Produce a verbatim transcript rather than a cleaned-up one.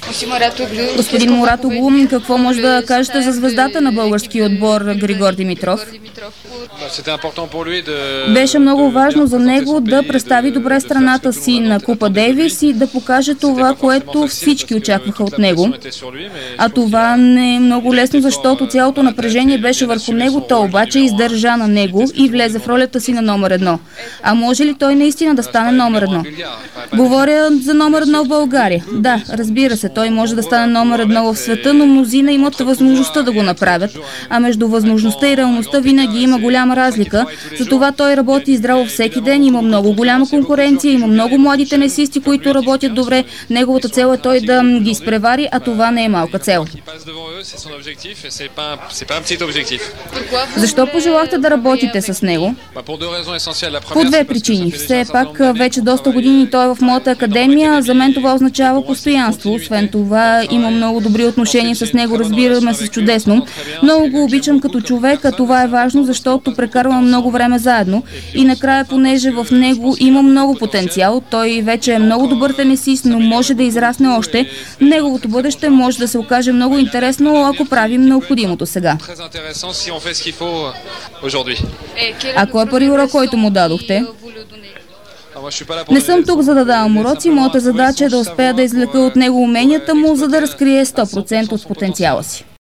Господин Муратоглу, какво може да кажете за звездата на българския отбор Григор Димитров? Беше много важно за него да представи добре страната си на Купа Дейвис и да покаже това, което всички очакваха от него. А това не е много лесно, защото цялото напрежение беше върху него, той обаче издържа на него и влезе в ролята си на номер едно. А може ли той наистина да стане номер едно? Говоря за номер едно в България. Да, разбира се, той може да стане номер едно в света, но мнозина имат възможността да го направят, а между възможността и реалността винаги има голяма разлика. Затова той работи здраво всеки ден, има много голяма конкуренция, има много млади тенисисти, които работят добре. Неговата цел е той да ги изпревари, а това не е малка цел. Защо пожелахте да работите с него? По две причини. Все пак вече доста години той е в моята академия, за мен това означава постоянство. Освен това, има много добри отношения с него, разбираме се чудесно. Много го обичам като човек, а това е важно, защото прекарвам много време заедно. И накрая, понеже в него има много потенциал, той вече е много добър тенисист, но може да израсне още. Неговото бъдеще може да се окаже много интересно, ако правим необходимото сега. А кой е първи урок, който му дадохте? Не съм тук, за да давам уроци. Моята задача е да успея да извлека от него уменията му, за да разкрие сто процента от потенциала си.